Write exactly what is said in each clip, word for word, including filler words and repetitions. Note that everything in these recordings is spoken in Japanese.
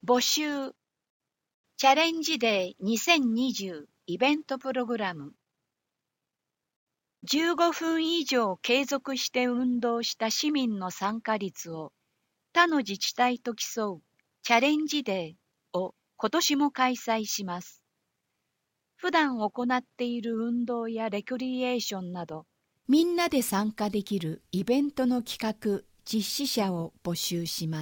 募集チャレンジデーにせんにじゅうイベントプログラムじゅうごふん以上継続して運動した市民の参加率を他の自治体と競うチャレンジデーを今年も開催します。普段行っている運動やレクリエーションなどみんなで参加できるイベントの企画・実施者を募集します。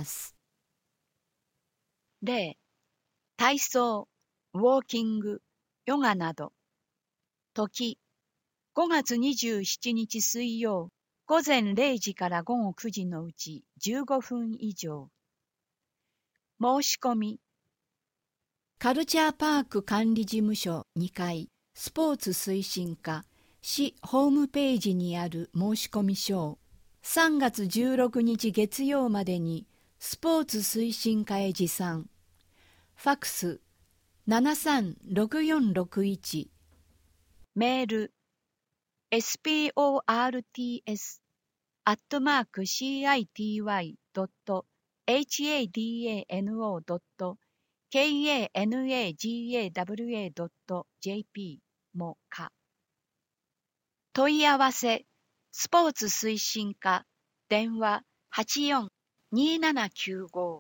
例、体操、ウォーキング、ヨガなど。時、ごがつにじゅうしちにち水曜、午前れいじから午後くじのうちじゅうごふん以上。申し込み。カルチャーパーク管理事務所にかい、スポーツ推進課、市ホームページにある申し込み書をさんがつじゅうろくにち月曜までにスポーツ推進課へ持参。ファクスななさんろくよんろくいち、メール エスポーツ アットマーク シーアイティーワイ ドット ハドノ ドット カナ ドット ジェーピー もか。問い合わせスポーツ推進課電話 はちよんにーななきゅうご。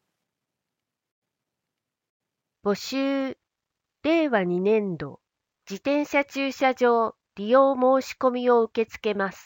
募集れいわにねんど自転車駐車場利用申し込みを受け付けます。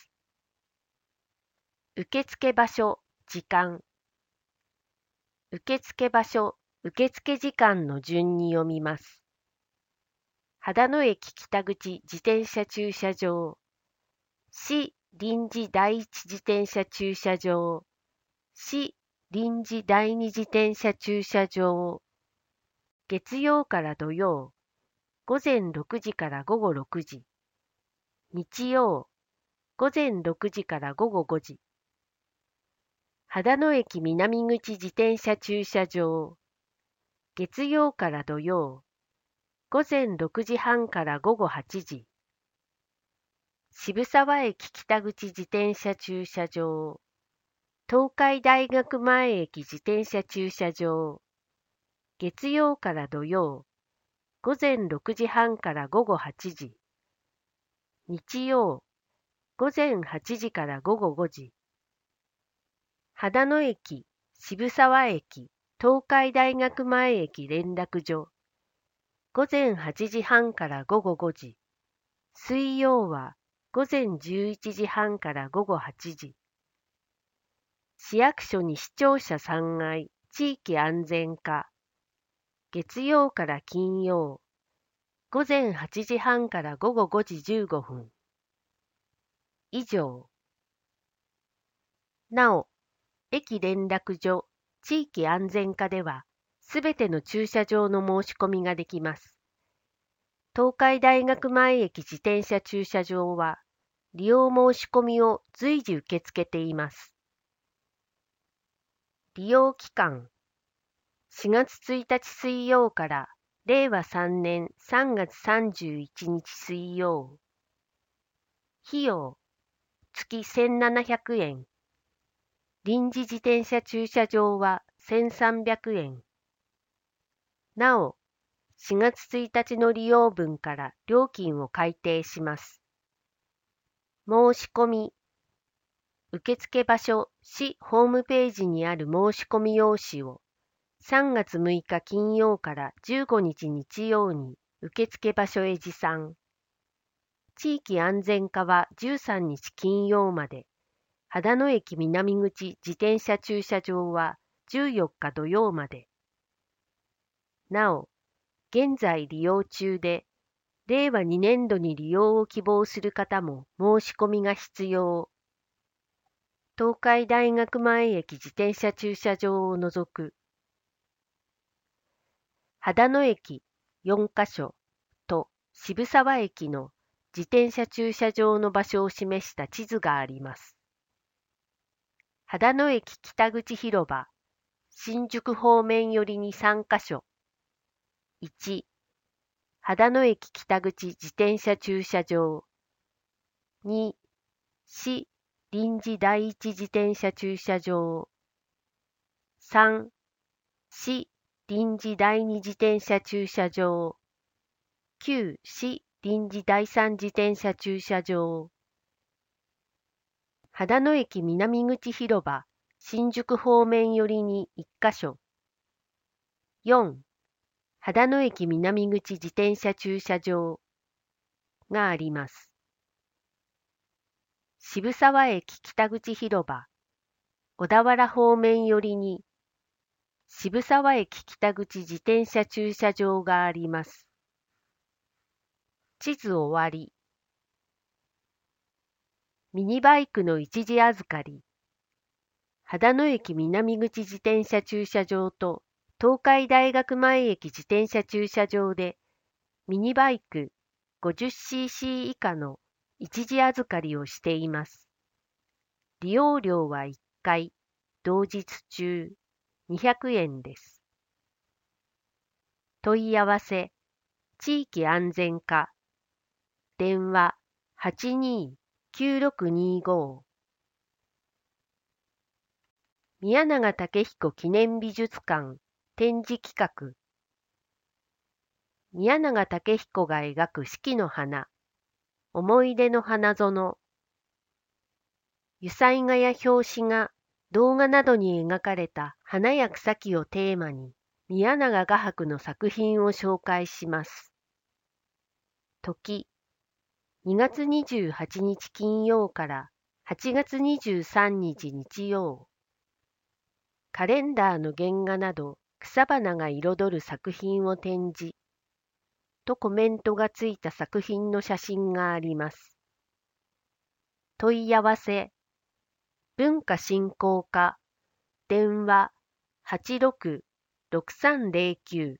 受付場所、時間。受付場所、受付時間の順に読みます。秦野駅北口自転車駐車場、市臨時第一自転車駐車場、市臨時第二自転車駐車場。月曜から土曜、午前ろくじから午後ろくじ。日曜、午前ろくじから午後ごじ。秦野駅南口自転車駐車場。月曜から土曜、午前ろくじはんから午後はちじ。渋沢駅北口自転車駐車場。東海大学前駅自転車駐車場。月曜から土曜、午前ろくじはんから午後はちじ。日曜、午前はちじから午後ごじ。秦野駅、渋沢駅、東海大学前駅連絡所。午前はちじはんから午後ごじ。水曜は午前じゅういちじはんから午後はちじ。市役所に視聴者さんがい、地域安全課。月曜から金曜、午前はちじはんから午後ごじじゅうごふん。以上。なお、駅連絡所、地域安全課では、すべての駐車場の申し込みができます。東海大学前駅自転車駐車場は、利用申し込みを随時受け付けています。利用期間、しがつついたち水曜かられいわさんねんさんがつさんじゅういちにち水曜。費用、月せんななひゃくえん。臨時自転車駐車場はせんさんびゃくえん。なお、しがつついたちの利用分から料金を改定します。申し込み。受付場所、市ホームページにある申し込み用紙をさんがつむいか金曜からじゅうごにち日曜に受付場所へ持参。地域安全課はじゅうさんにち金曜まで、秦野駅南口自転車駐車場はじゅうよっか土曜まで。なお、現在利用中で、れいわにねんどに利用を希望する方も申し込みが必要。東海大学前駅自転車駐車場を除く。秦野駅よんかしょと渋沢駅の自転車駐車場の場所を示した地図があります。秦野駅北口広場、新宿方面寄りにさんかしょ。いち、秦野駅北口自転車駐車場。に、市臨時第一自転車駐車場。さん、市臨時第二自転車駐車場。旧市臨時第三自転車駐車場。秦野駅南口広場、新宿方面寄りにいっかしょ。よん、秦野駅南口自転車駐車場があります。渋沢駅北口広場、小田原方面寄りに渋沢駅北口自転車駐車場があります。地図終わり。ミニバイクの一時預かり。秦野駅南口自転車駐車場と東海大学前駅自転車駐車場でミニバイク ごじゅっシーシー 以下の一時預かりをしています。利用料はいっかい、同日中にひゃくえんです。問い合わせ、地域安全課、電話 はちにーきゅうろくにーごー。宮永武彦記念美術館展示企画。宮永武彦が描く四季の花、思い出の花園。油彩画や表紙画、動画などに描かれた花や草木をテーマに、宮永画伯の作品を紹介します。時、にがつにじゅうはちにち金曜からはちがつにじゅうさんにち日曜。カレンダーの原画など草花が彩る作品を展示とコメントがついた作品の写真があります。問い合わせ、文化振興課、電話 はちろくろくさんぜろきゅう。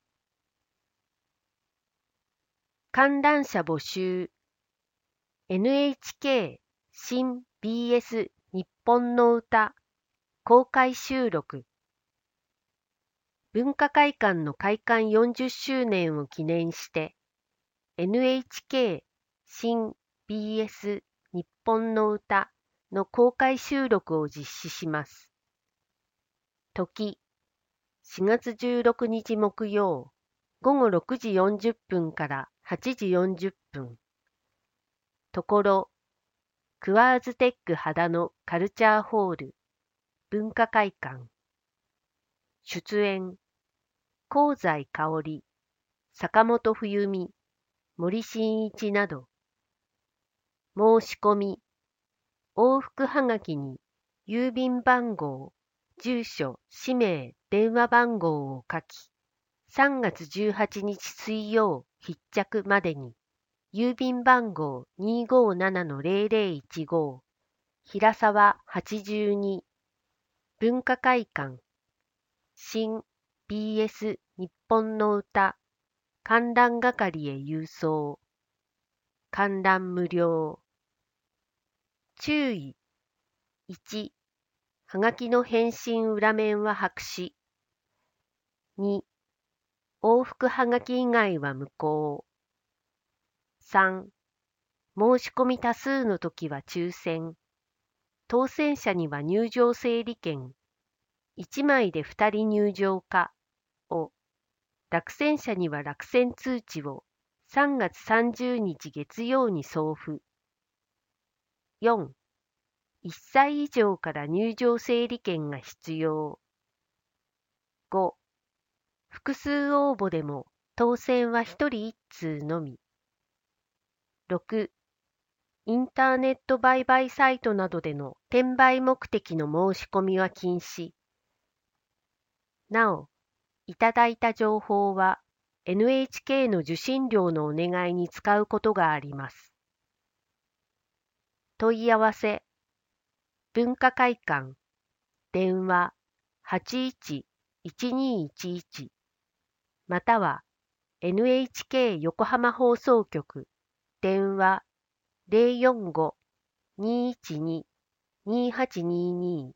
観覧車募集、エヌエイチケー 新 ビーエス 日本の歌公開収録。文化会館の開館よんじゅっしゅうねんを記念して、エヌエイチケー 新 ビーエス 日本の歌の公開収録を実施します。時、しがつじゅうろくにち木曜、ごごろくじよんじゅっぷんからはちじよんじゅっぷん。ところ、クワーズテック秦野カルチャーホール、文化会館。出演、香西かおり、坂本冬美、森進一など。申し込み、往復はがきに郵便番号、住所、氏名、電話番号を書き、さんがつじゅうはちにち水曜必着までに、郵便番号 にーごーななのぜろぜろいちご、平沢はちじゅうに、文化会館、新 ビーエス 日本の歌、観覧係へ郵送。観覧無料。注意。いち、はがきの返信裏面は白紙。に、往復はがき以外は無効。さん、申し込み多数のときは抽選。当選者には入場整理券、いちまいでふたり入場可を、落選者には落選通知をさんがつさんじゅうにち月曜に送付。よん、いっさい以上から入場整理券が必要。ご、複数応募でも当選はひとりいっつうのみ。ろく、インターネット売買サイトなどでの転売目的の申し込みは禁止。なお、いただいた情報は エヌエイチケー の受信料のお願いに使うことがあります。問い合わせ、文化会館、電話 はちいちいちにいちいち または エヌエイチケー 横浜放送局、電話 ぜろよんご にいちに にはちにに。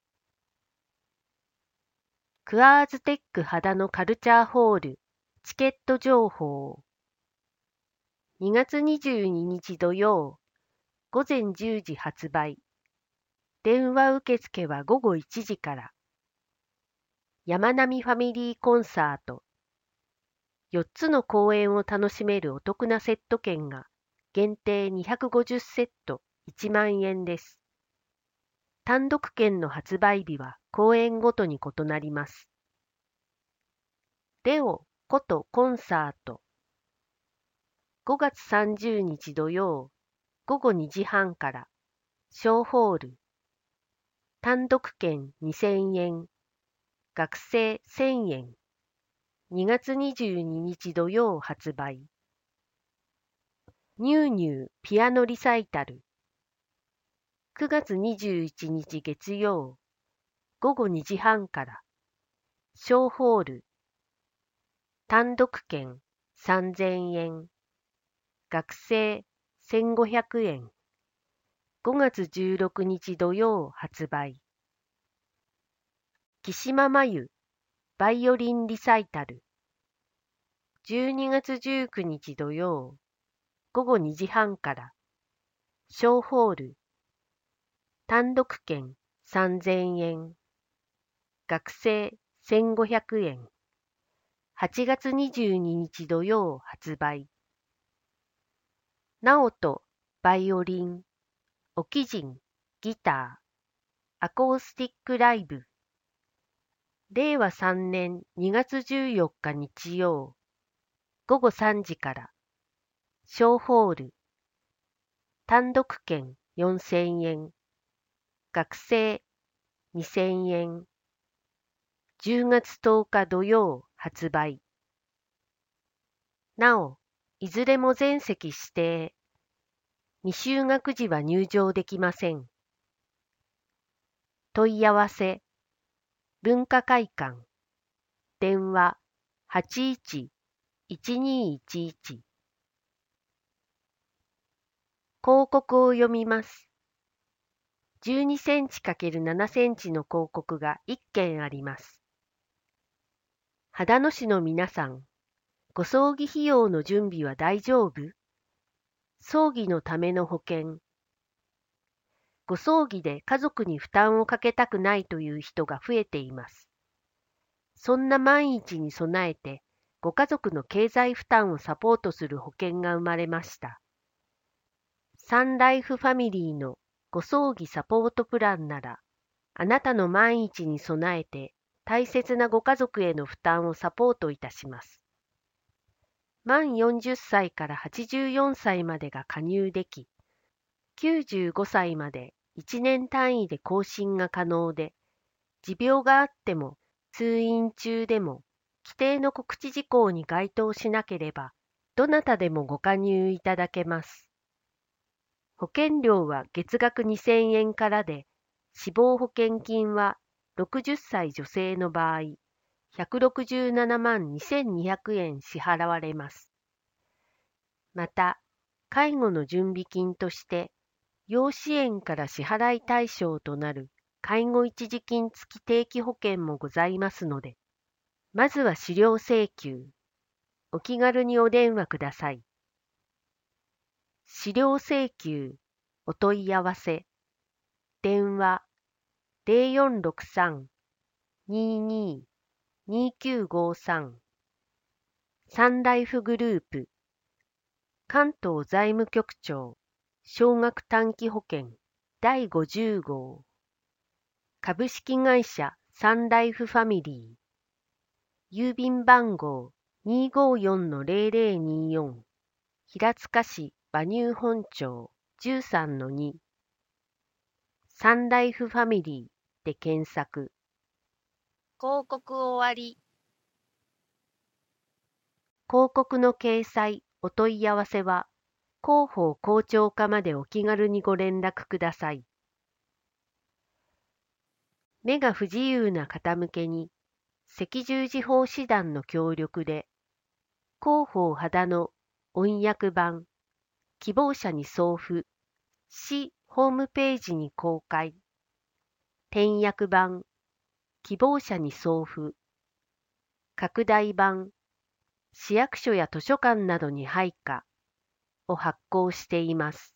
クアーズテック秦野カルチャーホールチケット情報。にがつにじゅうににち土曜、ごぜんじゅうじ発売。電話受付はごごいちじから。 山並ファミリーコンサート。よっつの公演を楽しめるお得なセット券が限定にひゃくごじゅうセットいちまんえんです。単独券の発売日は公演ごとに異なります。レオことコンサート。ごがつさんじゅうにち土曜ごごにじはんから小ホール。単独券にせんえん、学生せんえん。にがつにじゅうににち土曜発売。ニューニューピアノリサイタル。くがつにじゅういちにち月曜ごごにじはんから小ホール。単独券さんぜんえん、学生せんごひゃくえん。ごがつじゅうろくにち土曜発売。木島真由バイオリンリサイタル。じゅうにがつじゅうくにち土曜ごごにじはんから小ホール。単独券さんぜんえん、学生せんごひゃくえん。はちがつにじゅうににち土曜発売。ナオトバイオリン、オキジンギター、アコースティックライブ。れいわさんねんにがつじゅうよっか日曜ごごさんじから小ホール。単独券よんせんえん、学生にせんえん。じゅうがつとおか土曜発売。なお、いずれも全席指定。未就学時は入場できません。問い合わせ、文化会館、電話はちいちいちにいちいち。広告を読みます。じゅうにセンチ×ななセンチの広告がいっけんあります。秦野市の皆さん、ご葬儀費用の準備は大丈夫？葬儀のための保険。ご葬儀で家族に負担をかけたくないという人が増えています。そんな万一に備えて、ご家族の経済負担をサポートする保険が生まれました。サンライフファミリーのご葬儀サポートプランなら、あなたの万一に備えて大切なご家族への負担をサポートいたします。満よんじゅっさいからはちじゅうよんさいまでが加入でき、きゅうじゅうごさいまでいちねん単位で更新が可能で、持病があっても通院中でも規定の告知事項に該当しなければ、どなたでもご加入いただけます。保険料は月額にせんえんからで、死亡保険金はろくじゅっさい女性の場合、ひゃくろくじゅうななまんにせんにひゃくえん支払われます。また、介護の準備金として、要支援から支払い対象となる介護一時金付き定期保険もございますので、まずは資料請求、お気軽にお電話ください。資料請求、お問い合わせ、電話ゼロよんろくさん にーにー にーきゅうごさん。サンライフグループ、関東財務局長、少額短期保険だいごじゅうごう。株式会社サンライフファミリー。郵便番号 にーごーよんのゼロゼロにーよん。平塚市馬入本町 じゅうさんのに。サンライフファミリーで検索。 広告終わり。 広告の掲載、お問い合わせは、広報広聴課までお気軽にご連絡ください。目が不自由な方向けに、赤十字法師団の協力で、広報秦野音訳版、希望者に送付、市ホームページに公開。転訳版、希望者に送付。拡大版、市役所や図書館などに配下を発行しています。